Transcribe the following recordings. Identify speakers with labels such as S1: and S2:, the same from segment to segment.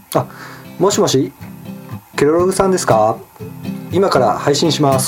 S1: もしもし、ケロログさんですか？今から配信します。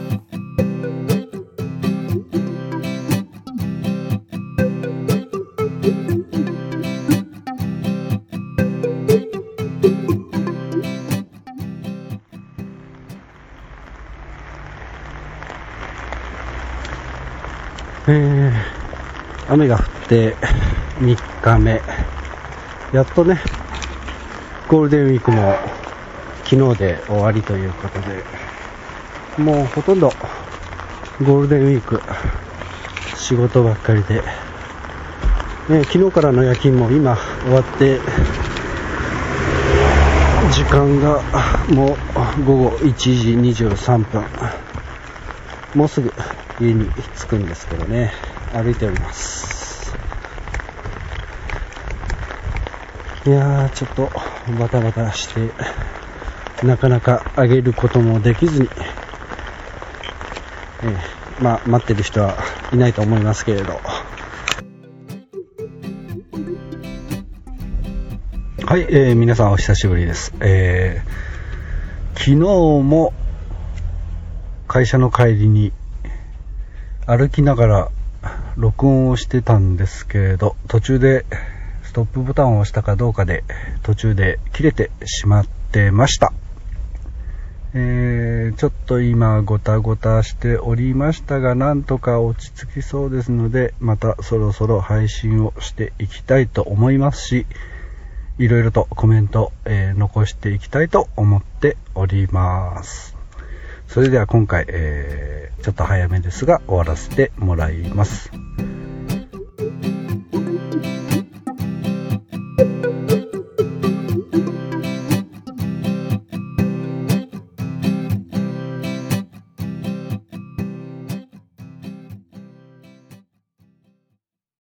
S2: 雨が降って3日目、やっとねゴールデンウィークも昨日で終わりということで、もうほとんどゴールデンウィーク仕事ばっかりで、昨日からの夜勤も今終わって、時間がもう午後1時23分、もうすぐ家に着くんですけどね、歩いております。いやー、ちょっとバタバタしてなかなか上げることもできずに、待ってる人はいないと思いますけれど、はい、皆さんお久しぶりです。昨日も会社の帰りに歩きながら録音をしてたんですけれど、途中でストップボタンを押したかどうかで途中で切れてしまってました。ちょっと今ごたごたしておりましたが、なんとか落ち着きそうですので、またそろそろ配信をしていきたいと思いますし、いろいろとコメント、残していきたいと思っております。それでは今回、ちょっと早めですが終わらせてもらいます。